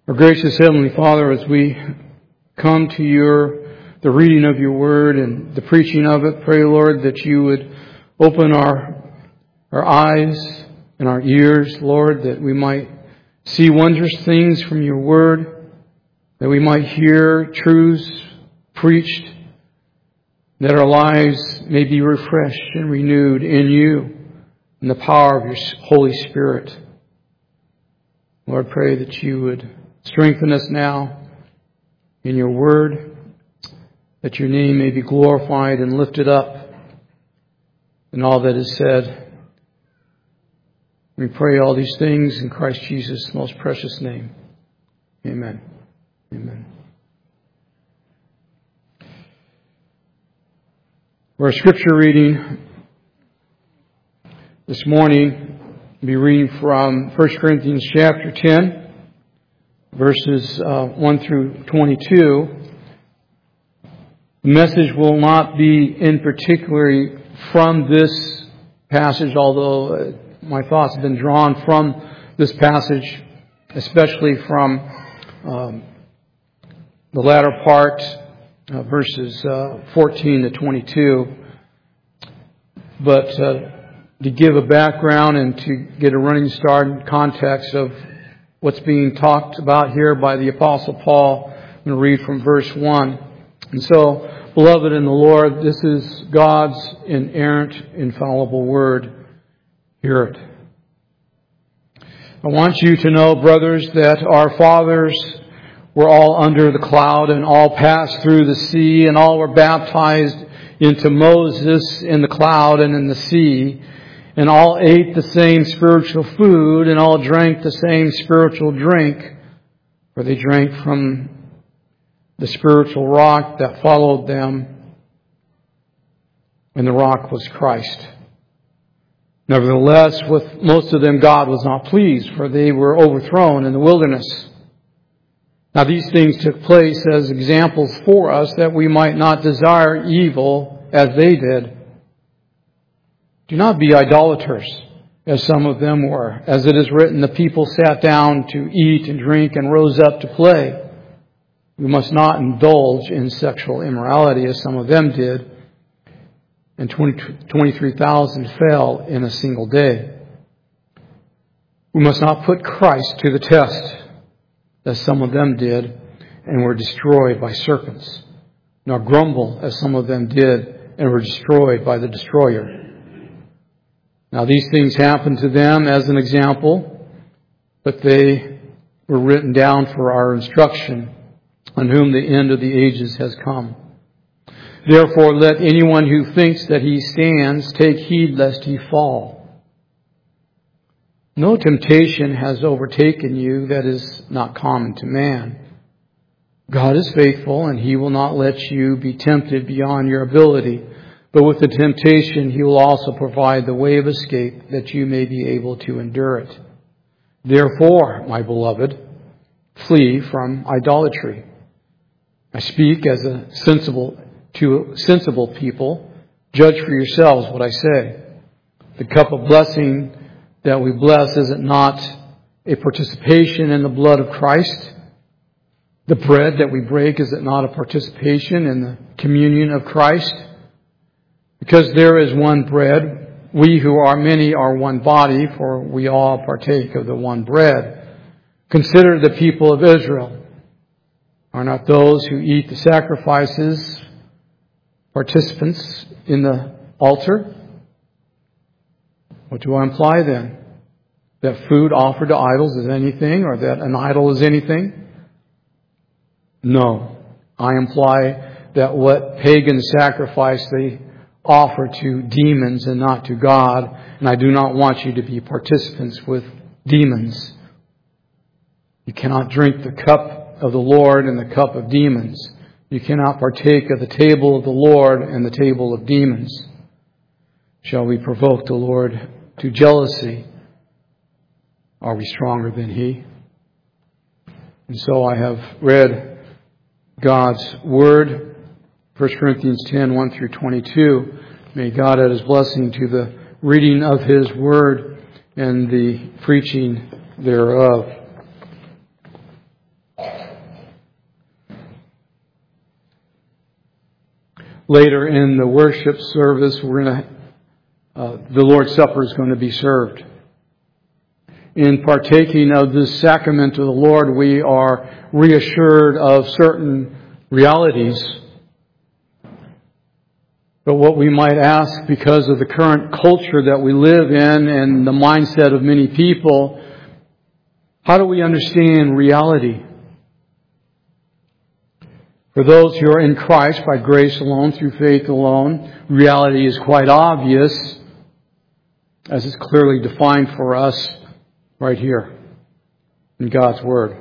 Our gracious Heavenly Father, as we come to the reading of your word and the preaching of it, pray, Lord, that you would open our eyes and our ears, Lord, that we might see wondrous things from your word, that we might hear truths preached, that our lives may be refreshed and renewed in you, in the power of your Holy Spirit. Lord, pray that you would strengthen us now in your word, that your name may be glorified and lifted up in all that is said. We pray all these things in Christ Jesus' most precious name. Amen. Amen. For our scripture reading this morning, we'll be reading from 1 Corinthians chapter 10. Verses 1 through 22. The message will not be in particular from this passage, although my thoughts have been drawn from this passage, especially from the latter part, verses 14 to 22. But to give a background and to get a running start and context of what's being talked about here by the Apostle Paul, I'm going to read from verse 1. And so, beloved in the Lord, this is God's inerrant, infallible word. Hear it. I want you to know, brothers, that our fathers were all under the cloud and all passed through the sea and all were baptized into Moses in the cloud and in the sea. And all ate the same spiritual food, and all drank the same spiritual drink, for they drank from the spiritual rock that followed them, and the rock was Christ. Nevertheless, with most of them God was not pleased, for they were overthrown in the wilderness. Now these things took place as examples for us, that we might not desire evil as they did. Do not be idolaters, as some of them were. As it is written, the people sat down to eat and drink and rose up to play. We must not indulge in sexual immorality, as some of them did. And 23,000 fell in a single day. We must not put Christ to the test, as some of them did, and were destroyed by serpents. Nor grumble, as some of them did, and were destroyed by the destroyer. Now these things happened to them as an example, but they were written down for our instruction, on whom the end of the ages has come. Therefore let anyone who thinks that he stands take heed lest he fall. No temptation has overtaken you that is not common to man. God is faithful, and He will not let you be tempted beyond your ability. But with the temptation, He will also provide the way of escape, that you may be able to endure it. Therefore, my beloved, flee from idolatry. I speak as to sensible people. Judge for yourselves what I say. The cup of blessing that we bless, is it not a participation in the blood of Christ? The bread that we break, is it not a participation in the communion of Christ? Because there is one bread, we who are many are one body, for we all partake of the one bread. Consider the people of Israel. Are not those who eat the sacrifices participants in the altar? What do I imply then? That food offered to idols is anything, or that an idol is anything? No. I imply that what pagan sacrifice they offer to demons and not to God. And I do not want you to be participants with demons. You cannot drink the cup of the Lord and the cup of demons. You cannot partake of the table of the Lord and the table of demons. Shall we provoke the Lord to jealousy? Are we stronger than He? And so I have read God's Word, 1 Corinthians 10, 1 through 22. May God add His blessing to the reading of His Word and the preaching thereof. later in the worship service, the Lord's Supper is going to be served. In partaking of this sacrament of the Lord, we are reassured of certain realities. But what we might ask, because of the current culture that we live in and the mindset of many people, how do we understand reality? For those who are in Christ by grace alone, through faith alone, reality is quite obvious, as it's clearly defined for us right here in God's Word.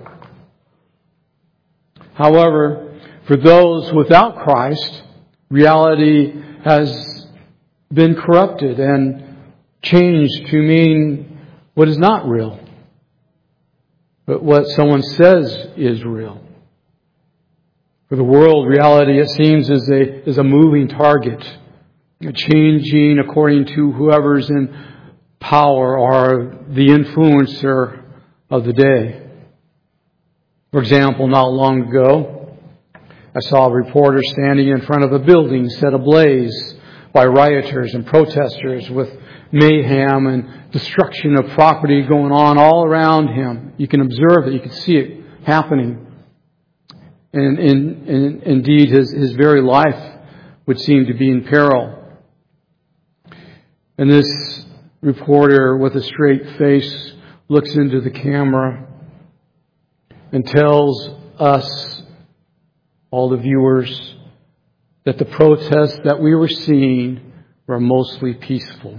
However, for those without Christ, reality has been corrupted and changed to mean what is not real, but what someone says is real. For the world, reality, it seems, is a moving target, changing according to whoever's in power or the influencer of the day. For example, not long ago, I saw a reporter standing in front of a building set ablaze by rioters and protesters with mayhem and destruction of property going on all around him. You can observe it. You can see it happening. And indeed, his very life would seem to be in peril. And this reporter, with a straight face, looks into the camera and tells us, all the viewers, that the protests that we were seeing were mostly peaceful.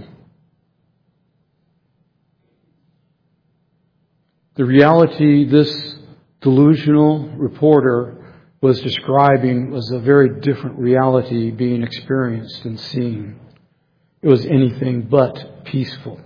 The reality this delusional reporter was describing was a very different reality being experienced and seen. It was anything but peaceful.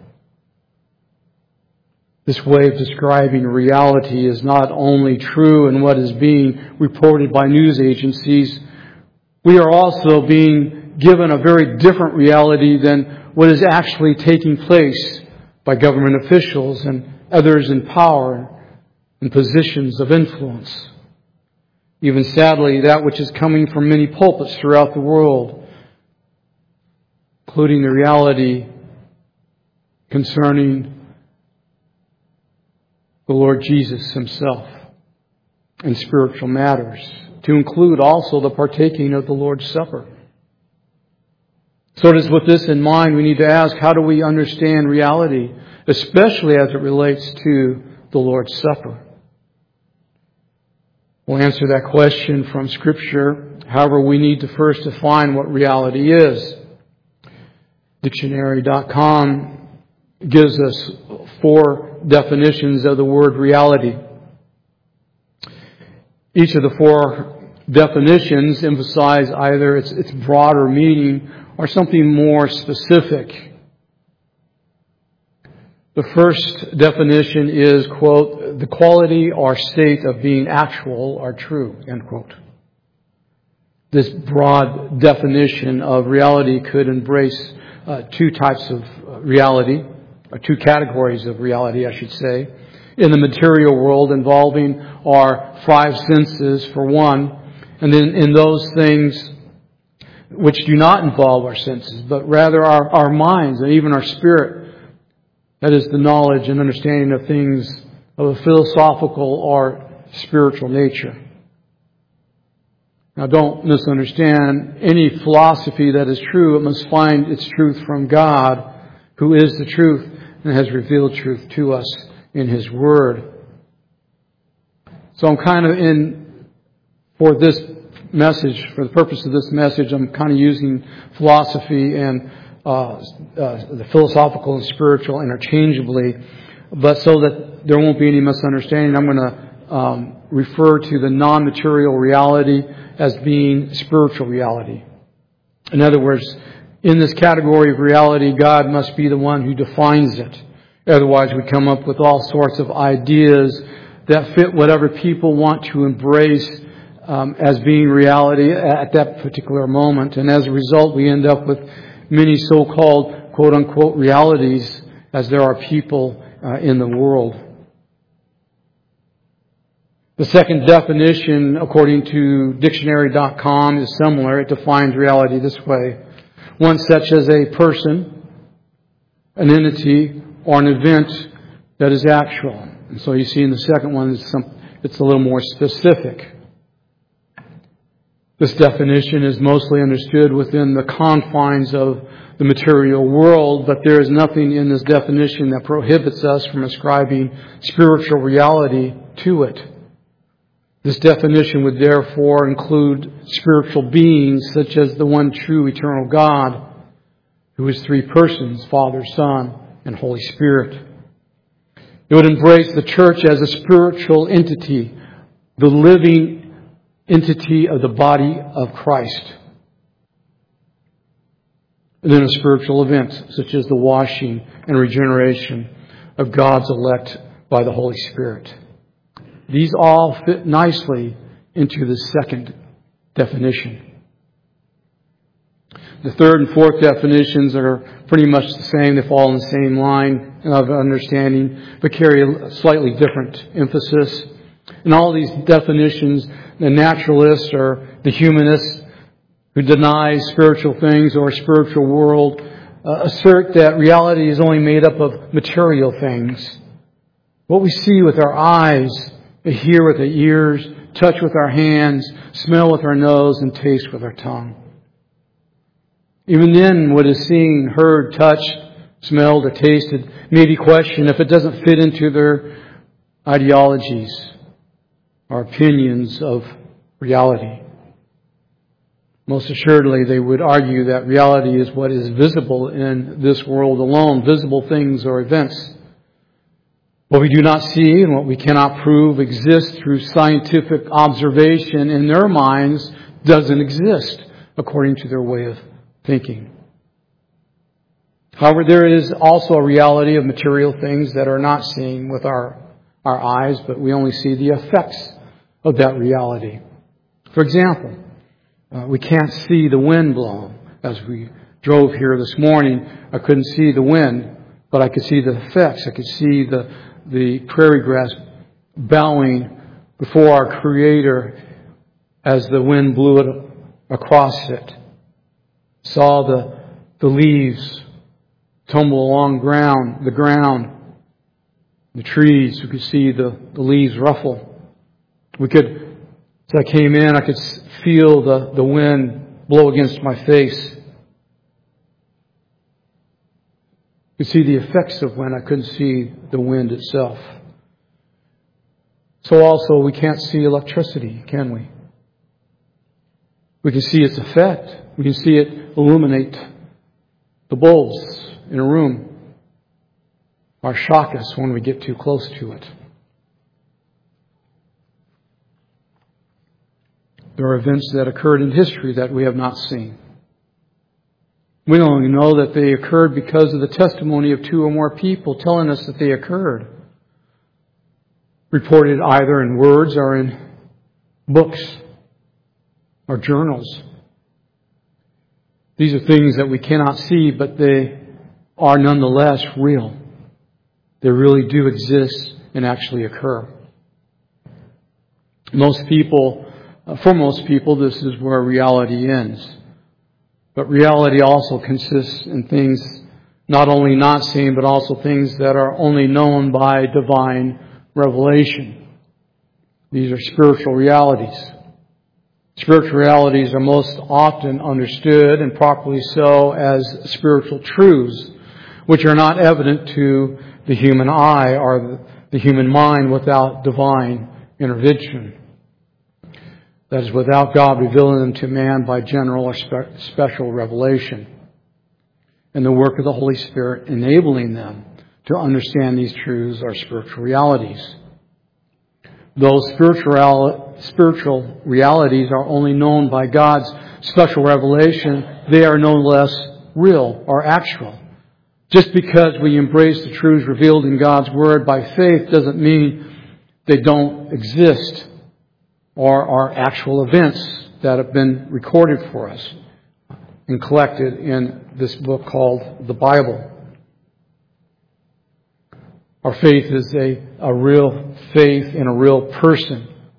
This way of describing reality is not only true in what is being reported by news agencies, we are also being given a very different reality than what is actually taking place by government officials and others in power and positions of influence. Even sadly, that which is coming from many pulpits throughout the world, including the reality concerning the Lord Jesus Himself and spiritual matters, to include also the partaking of the Lord's Supper. So it is with this in mind we need to ask, how do we understand reality, especially as it relates to the Lord's Supper? We'll answer that question from Scripture. However, we need to first define what reality is. Dictionary.com gives us 4 definitions of the word reality. Each of the 4 definitions emphasize either its broader meaning or something more specific. The first definition is, quote, the quality or state of being actual or true, end quote. This broad definition of reality could embrace 2 types of reality, or 2 categories of reality, I should say. In the material world, involving our 5 senses, for one, and then in those things which do not involve our senses, but rather our minds and even our spirit. That is the knowledge and understanding of things of a philosophical or spiritual nature. Now, don't misunderstand. Any philosophy that is true, it must find its truth from God, who is the truth and has revealed truth to us in His Word. So I'm kind of for this message, for the purpose of this message, I'm kind of using philosophy and the philosophical and spiritual interchangeably, but so that there won't be any misunderstanding, I'm going to refer to the non-material reality as being spiritual reality. In other words, in this category of reality, God must be the one who defines it. Otherwise, we come up with all sorts of ideas that fit whatever people want to embrace as being reality at that particular moment. And as a result, we end up with many so-called, quote-unquote, realities as there are people in the world. The second definition, according to dictionary.com, is similar. It defines reality this way: one such as a person, an entity, or an event that is actual. And so you see in the second one, it's a little more specific. This definition is mostly understood within the confines of the material world, but there is nothing in this definition that prohibits us from ascribing spiritual reality to it. This definition would therefore include spiritual beings such as the one true eternal God, who is three persons, Father, Son, and Holy Spirit. It would embrace the church as a spiritual entity, the living entity of the body of Christ. And then a spiritual event, such as the washing and regeneration of God's elect by the Holy Spirit. These all fit nicely into the second definition. The third and fourth definitions are pretty much the same. They fall in the same line of understanding, but carry a slightly different emphasis. In all these definitions, the naturalist or the humanist who denies spiritual things or spiritual world assert that reality is only made up of material things. What we see with our eyes, hear with our ears, touch with our hands, smell with our nose, and taste with our tongue. Even then, what is seen, heard, touched, smelled, or tasted may be questioned if it doesn't fit into their ideologies or opinions of reality. Most assuredly, they would argue that reality is what is visible in this world alone, visible things or events. What we do not see and what we cannot prove exists through scientific observation in their minds doesn't exist according to their way of thinking. However, there is also a reality of material things that are not seen with our eyes, but we only see the effects of that reality. For example, we can't see the wind blow. As we drove here this morning, I couldn't see the wind, but I could see the effects. I could see the prairie grass bowing before our Creator as the wind blew it across it. Saw the leaves tumble along the ground, the trees. We could see the leaves ruffle. As I came in, I could feel the wind blow against my face. You could see the effects of wind. I couldn't see the wind itself. So also, we can't see electricity, can we? We can see its effect. We can see it illuminate the bulbs in a room or shock us when we get too close to it. There are events that occurred in history that we have not seen. We only know that they occurred because of the testimony of two or more people telling us that they occurred. Reported either in words or in books or journals. These are things that we cannot see, but they are nonetheless real. They really do exist and actually occur. For most people, this is where reality ends. But reality also consists in things not only not seen, but also things that are only known by divine revelation. These are spiritual realities. Spiritual realities are most often understood, and properly so, as spiritual truths, which are not evident to the human eye or the human mind without divine intervention. That is, without God revealing them to man by general or special revelation. And the work of the Holy Spirit enabling them to understand these truths are spiritual realities. Those spiritual realities are only known by God's special revelation. They are no less real or actual. Just because we embrace the truths revealed in God's Word by faith doesn't mean they don't exist or are actual events that have been recorded for us and collected in this book called the Bible. Our faith is a real faith in a real person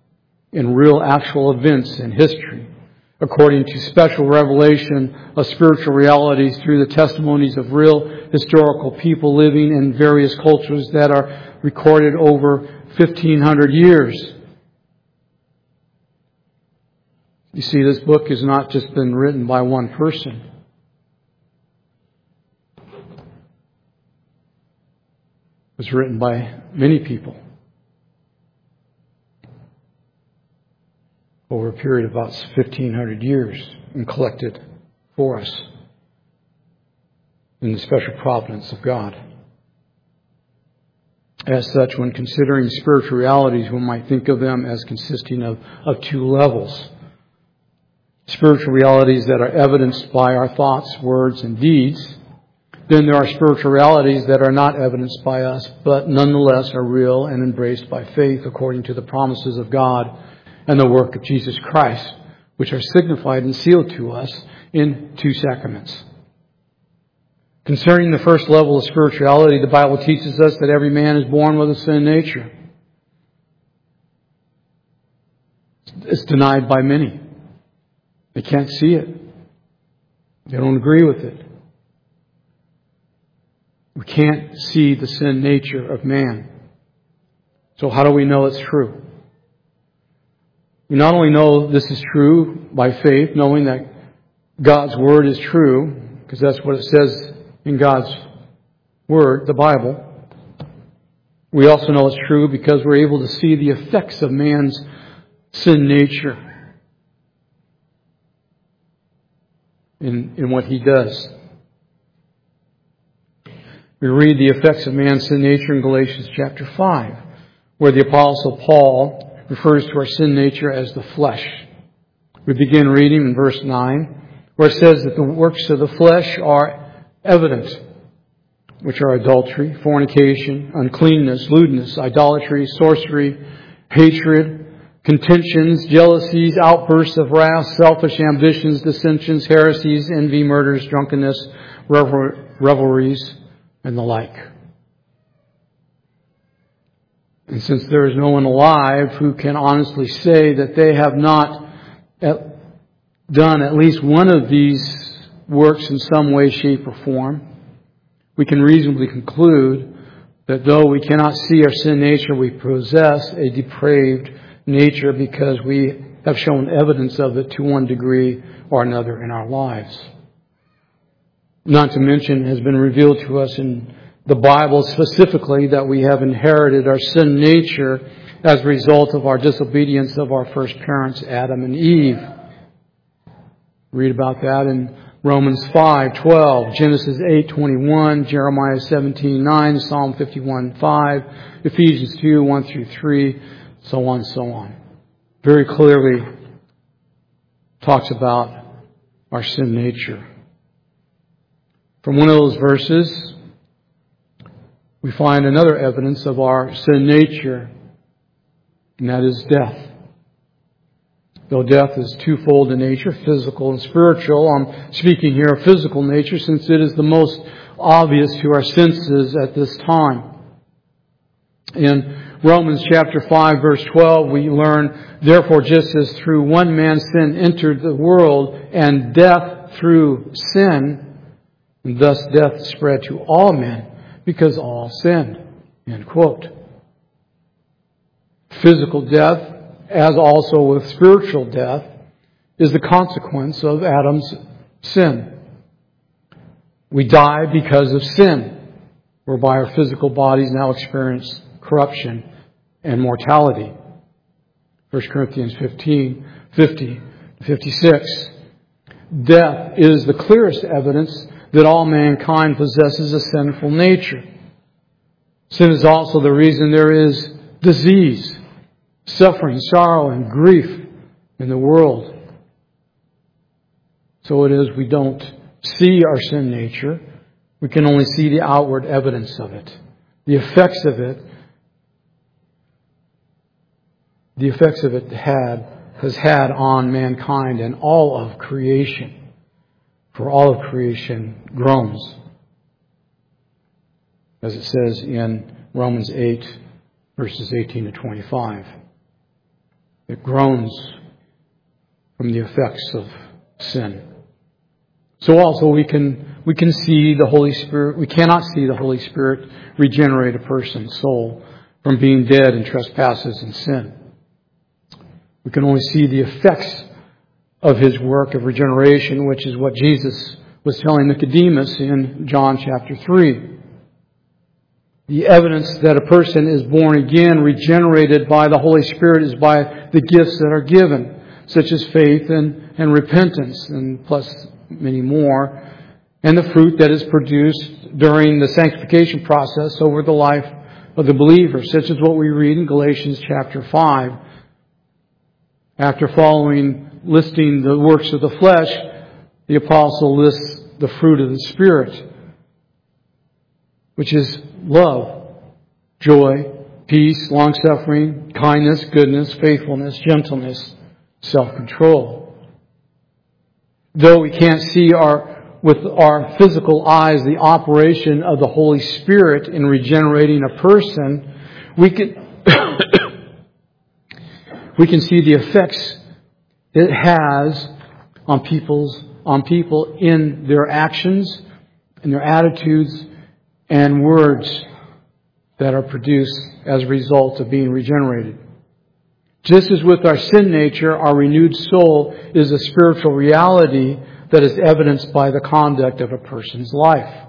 in real actual events in history, according to special revelation of spiritual realities through the testimonies of real historical people living in various cultures that are recorded over 1,500 years. You see, this book has not just been written by one person. It was written by many people over a period of about 1,500 years and collected for us in the special providence of God. As such, when considering spiritual realities, one might think of them as consisting of two levels. Spiritual realities that are evidenced by our thoughts, words, and deeds. Then there are spiritual realities that are not evidenced by us, but nonetheless are real and embraced by faith according to the promises of God and the work of Jesus Christ, which are signified and sealed to us in two sacraments. Concerning the first level of spirituality, the Bible teaches us that every man is born with a sin nature. It's denied by many. They can't see it. They don't agree with it. We can't see the sin nature of man. So how do we know it's true? We not only know this is true by faith, knowing that God's Word is true, because that's what it says in God's Word, the Bible. We also know it's true because we're able to see the effects of man's sin nature in what he does. We read the effects of man's sin nature in Galatians chapter 5, where the Apostle Paul refers to our sin nature as the flesh. We begin reading in verse 9, where it says that the works of the flesh are evident, which are adultery, fornication, uncleanness, lewdness, idolatry, sorcery, hatred, contentions, jealousies, outbursts of wrath, selfish ambitions, dissensions, heresies, envy, murders, drunkenness, revelries, and the like. And since there is no one alive who can honestly say that they have not done at least one of these works in some way, shape, or form, we can reasonably conclude that though we cannot see our sin nature, we possess a depraved nature because we have shown evidence of it to one degree or another in our lives. Not to mention, it has been revealed to us in the Bible specifically that we have inherited our sin nature as a result of our disobedience of our first parents, Adam and Eve. Read about that in Romans 5:12, Genesis 8:21, Jeremiah 17:9, Psalm 51:5, Ephesians 2:1-3, so on and so on. Very clearly talks about our sin nature. From one of those verses, we find another evidence of our sin nature, and that is death. Though death is twofold in nature, physical and spiritual, I'm speaking here of physical nature since it is the most obvious to our senses at this time. In Romans chapter 5 verse 12 we learn, therefore just as through one man sin entered the world and death through sin, and thus death spread to all men because all sinned. End quote. Physical death, as also with spiritual death, is the consequence of Adam's sin. We die because of sin, whereby our physical bodies now experience corruption and mortality. 1 Corinthians 15:50-56. Death is the clearest evidence that all mankind possesses a sinful nature. Sin is also the reason there is disease, suffering, sorrow, and grief in the world. So it is we don't see our sin nature. We can only see the outward evidence of it. The effects of it has had on mankind and all of creation. For all of creation groans, as it says in Romans 8, verses 18-25. It groans from the effects of sin. So also we can see the Holy Spirit. We cannot see the Holy Spirit regenerate a person's soul from being dead in trespasses and sin. We can only see the effects of His work of regeneration, which is what Jesus was telling Nicodemus in John chapter 3. The evidence that a person is born again, regenerated by the Holy Spirit, is by the gifts that are given, such as faith and repentance, and plus many more, and the fruit that is produced during the sanctification process over the life of the believer, such as what we read in Galatians chapter 5. After listing the works of the flesh, the apostle lists the fruit of the Spirit, which is love, joy, peace, long-suffering, kindness, goodness, faithfulness, gentleness, self-control. Though we can't see with our physical eyes the operation of the Holy Spirit in regenerating a person, we can we can see the effects it has on people in their actions, in their attitudes, and words that are produced as a result of being regenerated. Just as with our sin nature, our renewed soul is a spiritual reality that is evidenced by the conduct of a person's life.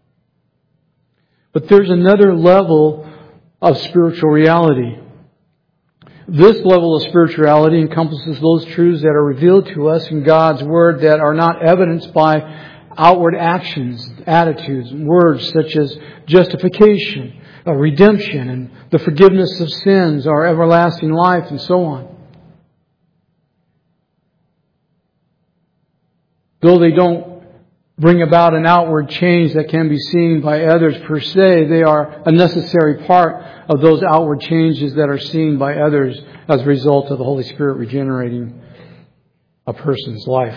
But there's another level of spiritual reality. This level of spirituality encompasses those truths that are revealed to us in God's Word that are not evidenced by outward actions, attitudes, and words such as justification, redemption, and the forgiveness of sins, our everlasting life, and so on. Though they don't bring about an outward change that can be seen by others per se, they are a necessary part of those outward changes that are seen by others as a result of the Holy Spirit regenerating a person's life.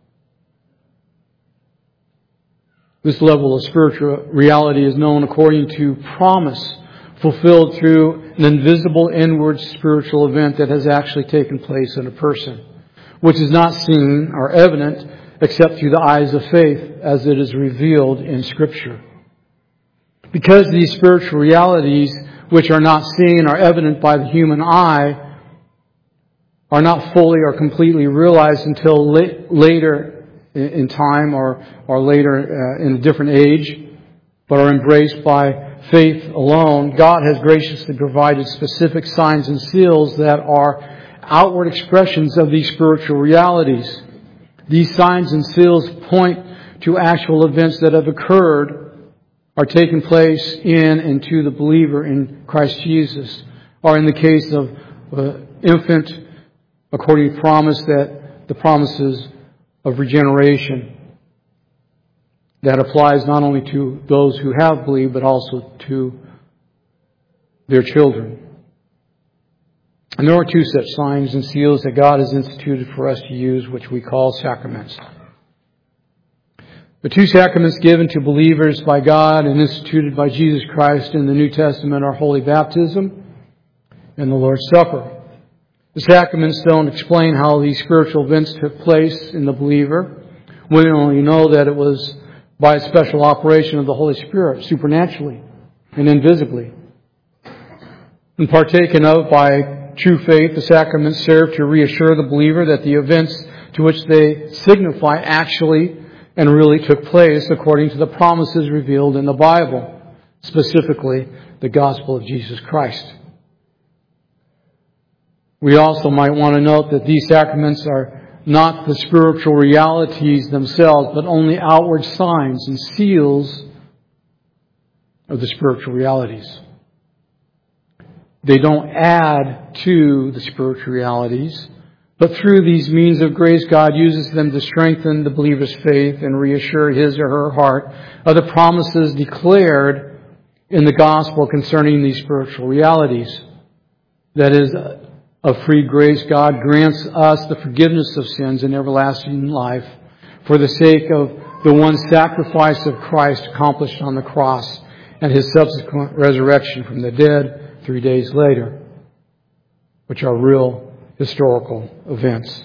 This level of spiritual reality is known according to promise fulfilled through an invisible inward spiritual event that has actually taken place in a person, which is not seen or evident except through the eyes of faith as it is revealed in Scripture. Because these spiritual realities, which are not seen or evident by the human eye, are not fully or completely realized until later in time or later in a different age, but are embraced by faith alone, God has graciously provided specific signs and seals that are outward expressions of these spiritual realities. These signs and seals point to actual events that have occurred, are taking place in and to the believer in Christ Jesus, or in the case of infant, according to promise, that the promises of regeneration that applies not only to those who have believed, but also to their children. And there are two such signs and seals that God has instituted for us to use, which we call sacraments. The two sacraments given to believers by God and instituted by Jesus Christ in the New Testament are Holy Baptism and the Lord's Supper. The sacraments don't explain how these spiritual events took place in the believer. We only know that it was by a special operation of the Holy Spirit, supernaturally and invisibly. And partaken of by true faith, the sacraments serve to reassure the believer that the events to which they signify actually and really took place according to the promises revealed in the Bible, specifically the gospel of Jesus Christ. We also might want to note that these sacraments are not the spiritual realities themselves, but only outward signs and seals of the spiritual realities. They don't add to the spiritual realities, but through these means of grace, God uses them to strengthen the believer's faith and reassure his or her heart of the promises declared in the gospel concerning these spiritual realities. That is, of free grace, God grants us the forgiveness of sins and everlasting life for the sake of the one sacrifice of Christ accomplished on the cross and His subsequent resurrection from the dead 3 days later, which are real historical events.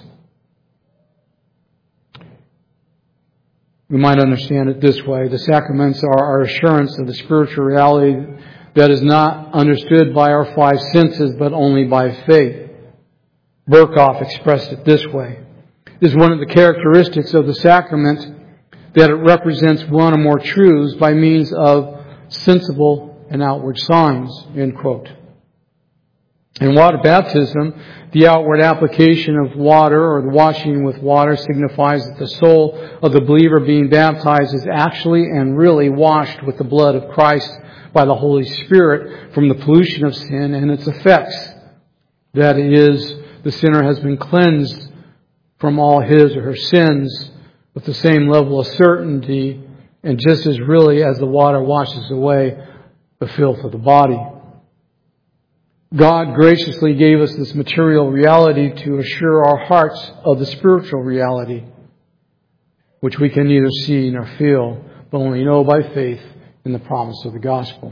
We might understand it this way. The sacraments are our assurance of the spiritual reality that is not understood by our five senses, but only by faith. Berkhoff expressed it this way. It is one of the characteristics of the sacrament that it represents one or more truths by means of sensible and outward signs, end quote. In water baptism, the outward application of water or the washing with water signifies that the soul of the believer being baptized is actually and really washed with the blood of Christ by the Holy Spirit from the pollution of sin and its effects. That is, the sinner has been cleansed from all his or her sins with the same level of certainty and just as really as the water washes away the filth of the body. God graciously gave us this material reality to assure our hearts of the spiritual reality, which we can neither see nor feel, but only know by faith in the promise of the gospel.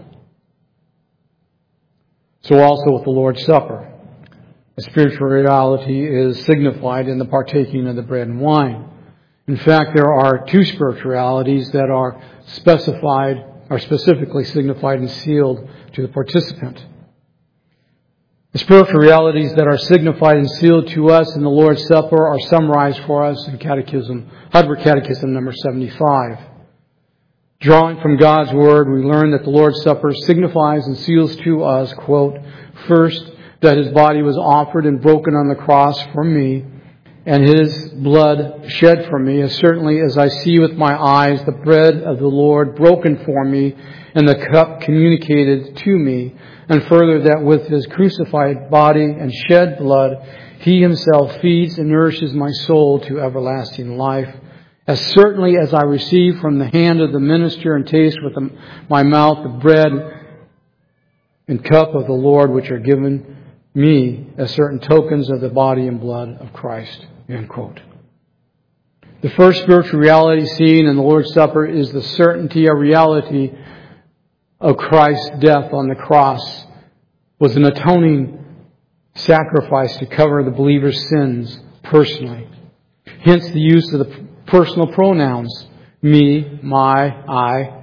So also with the Lord's Supper, a spiritual reality is signified in the partaking of the bread and wine. In fact, there are two spiritualities that are specifically signified and sealed to the participant. The spiritual realities that are signified and sealed to us in the Lord's Supper are summarized for us in Heidelberg Catechism number 75. Drawing from God's Word, we learn that the Lord's Supper signifies and seals to us, quote, first, that His body was offered and broken on the cross for me, and His blood shed for me, as certainly as I see with my eyes the bread of the Lord broken for me, and the cup communicated to me, and further that with His crucified body and shed blood, He Himself feeds and nourishes my soul to everlasting life. As certainly as I receive from the hand of the minister and taste with my mouth the bread and cup of the Lord, which are given me as certain tokens of the body and blood of Christ. End quote. The first spiritual reality seen in the Lord's Supper is the certainty or reality of Christ's death on the cross was an atoning sacrifice to cover the believer's sins personally. Hence the use of the personal pronouns, me, my, I,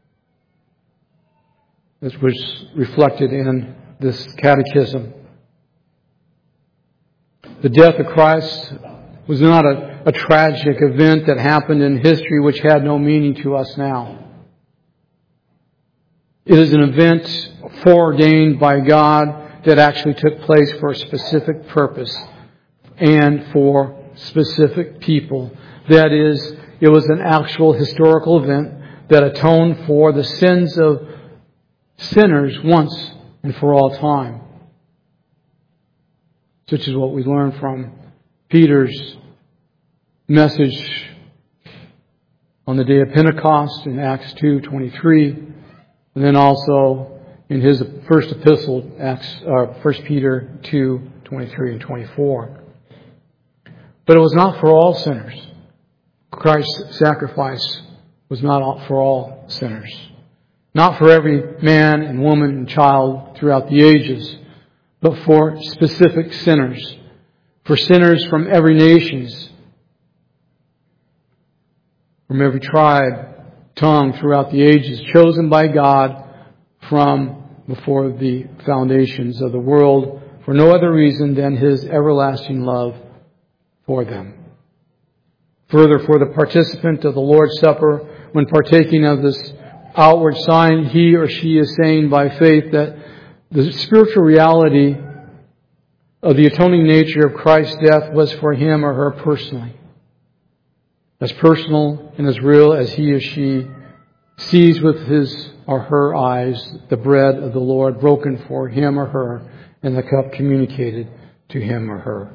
as was reflected in this catechism. The death of Christ was not a tragic event that happened in history which had no meaning to us now. It is an event foreordained by God that actually took place for a specific purpose and for specific people. That is, it was an actual historical event that atoned for the sins of sinners once and for all time. Such is what we learn from Peter's message on the day of Pentecost in Acts 2:23, and then also in his first epistle, 1 Peter 2:23 and 24. But it was not for all sinners. Christ's sacrifice was not for all sinners. Not for every man and woman and child throughout the ages, but for specific sinners. For sinners from every nation, from every tribe, tongue throughout the ages, chosen by God from before the foundations of the world for no other reason than His everlasting love for them. Further, for the participant of the Lord's Supper, when partaking of this outward sign, he or she is saying by faith that the spiritual reality of the atoning nature of Christ's death was for him or her personally. As personal and as real as he or she sees with his or her eyes the bread of the Lord broken for him or her and the cup communicated to him or her.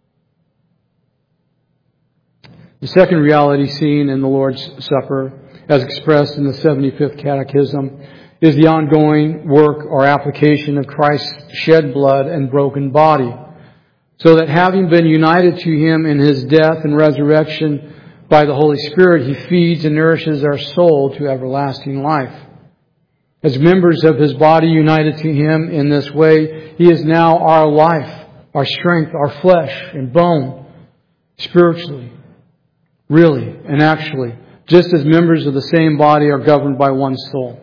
The second reality seen in the Lord's Supper, as expressed in the 75th Catechism, is the ongoing work or application of Christ's shed blood and broken body, so that having been united to Him in His death and resurrection by the Holy Spirit, He feeds and nourishes our soul to everlasting life. As members of His body united to Him in this way, He is now our life, our strength, our flesh and bone, spiritually, really and actually, just as members of the same body are governed by one soul.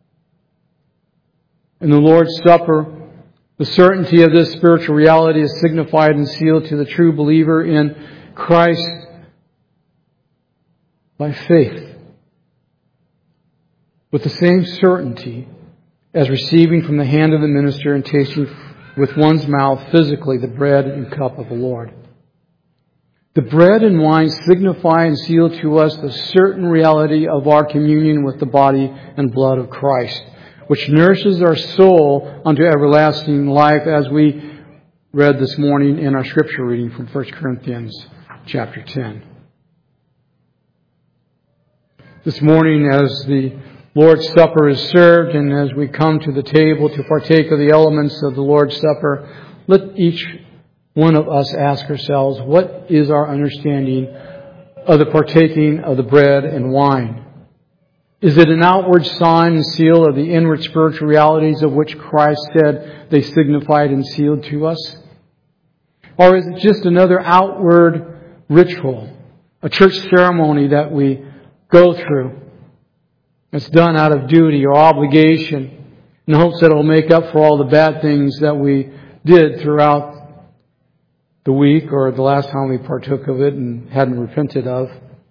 In the Lord's Supper, the certainty of this spiritual reality is signified and sealed to the true believer in Christ by faith, with the same certainty as receiving from the hand of the minister and tasting with one's mouth physically the bread and cup of the Lord. The bread and wine signify and seal to us the certain reality of our communion with the body and blood of Christ, which nourishes our soul unto everlasting life, as we read this morning in our scripture reading from 1 Corinthians chapter 10. This morning, as the Lord's Supper is served and as we come to the table to partake of the elements of the Lord's Supper, let each one of us ask ourselves, what is our understanding of the partaking of the bread and wine? Is it an outward sign and seal of the inward spiritual realities of which Christ said they signified and sealed to us? Or is it just another outward ritual, a church ceremony that we go through? It's done out of duty or obligation in hopes that it will make up for all the bad things that we did throughout the week or the last time we partook of it and hadn't repented of.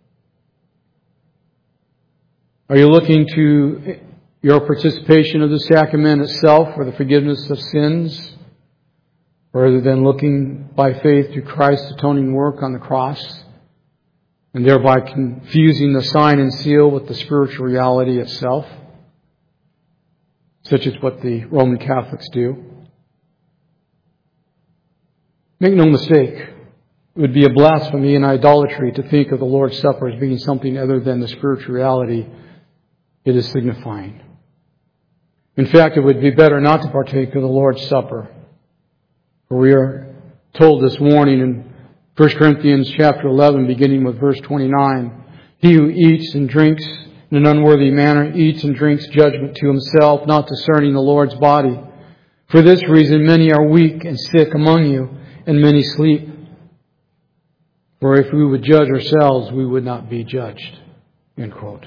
Are you looking to your participation of the sacrament itself for the forgiveness of sins, rather than looking by faith to Christ's atoning work on the cross, and thereby confusing the sign and seal with the spiritual reality itself, such as what the Roman Catholics do? Make no mistake, it would be a blasphemy and idolatry to think of the Lord's Supper as being something other than the spiritual reality it is signifying. In fact, it would be better not to partake of the Lord's Supper. For we are told this morning in 1 Corinthians chapter 11, beginning with verse 29, he who eats and drinks in an unworthy manner eats and drinks judgment to himself, not discerning the Lord's body. For this reason many are weak and sick among you, and many sleep. For if we would judge ourselves, we would not be judged. End quote.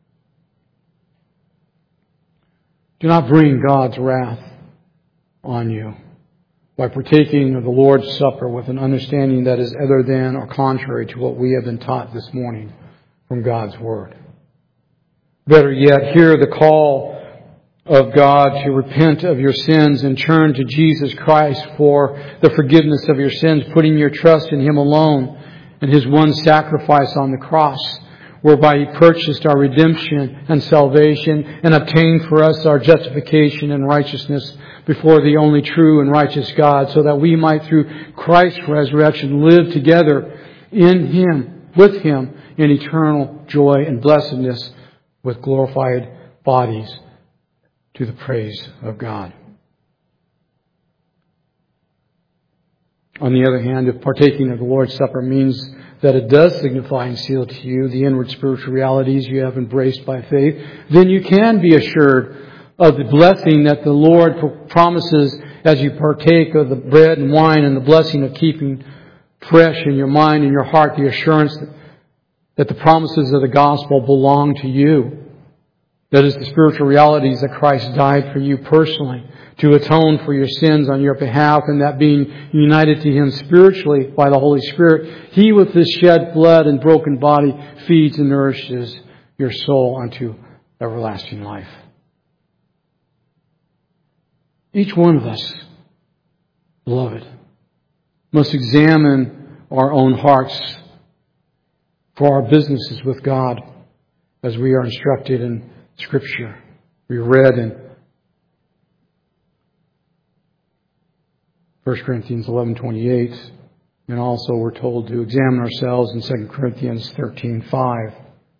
Do not bring God's wrath on you by partaking of the Lord's Supper with an understanding that is other than or contrary to what we have been taught this morning from God's Word. Better yet, hear the call of God to repent of your sins and turn to Jesus Christ for the forgiveness of your sins, putting your trust in Him alone and His one sacrifice on the cross, whereby He purchased our redemption and salvation and obtained for us our justification and righteousness before the only true and righteous God, so that we might through Christ's resurrection live together in Him, with Him, in eternal joy and blessedness with glorified bodies to the praise of God. On the other hand, if partaking of the Lord's Supper means that it does signify and seal to you the inward spiritual realities you have embraced by faith, then you can be assured of the blessing that the Lord promises as you partake of the bread and wine, and the blessing of keeping fresh in your mind and your heart the assurance that the promises of the gospel belong to you. That is, the spiritual realities that Christ died for you personally to atone for your sins on your behalf, and that being united to Him spiritually by the Holy Spirit, He with His shed blood and broken body feeds and nourishes your soul unto everlasting life. Each one of us, beloved, must examine our own hearts for our businesses with God as we are instructed in Scripture. We read in 1 Corinthians 11:28, and also we're told to examine ourselves in 2 Corinthians 13:5.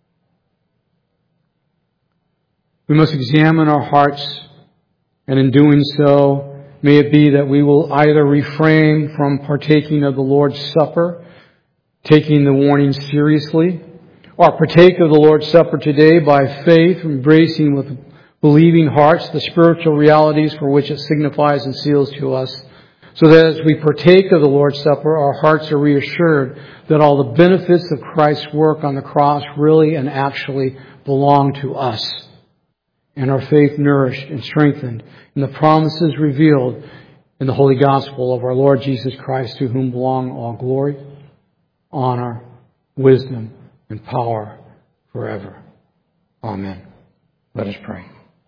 We must examine our hearts, and in doing so, may it be that we will either refrain from partaking of the Lord's Supper, taking the warning seriously, or partake of the Lord's Supper today by faith, embracing with believing hearts the spiritual realities for which it signifies and seals to us, so that as we partake of the Lord's Supper, our hearts are reassured that all the benefits of Christ's work on the cross really and actually belong to us, and our faith nourished and strengthened in the promises revealed in the Holy Gospel of our Lord Jesus Christ, to whom belong all glory, honor, wisdom, and power forever. Amen. Let us pray.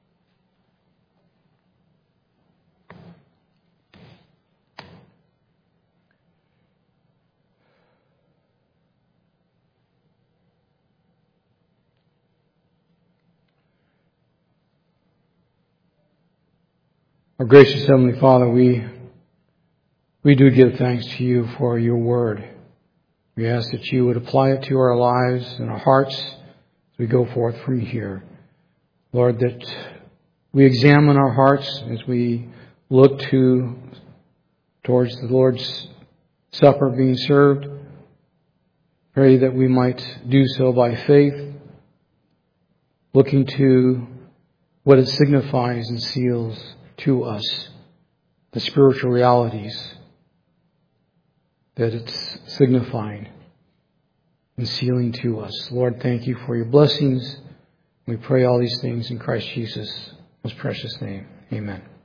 Our gracious Heavenly Father, we do give thanks to you for your word. We ask that you would apply it to our lives and our hearts as we go forth from here. Lord, that we examine our hearts as we look towards the Lord's Supper being served. Pray that we might do so by faith, looking to what it signifies and seals to us, the spiritual realities that it's signifying and sealing to us. Lord, thank you for your blessings. We pray all these things in Christ Jesus' most precious name. Amen.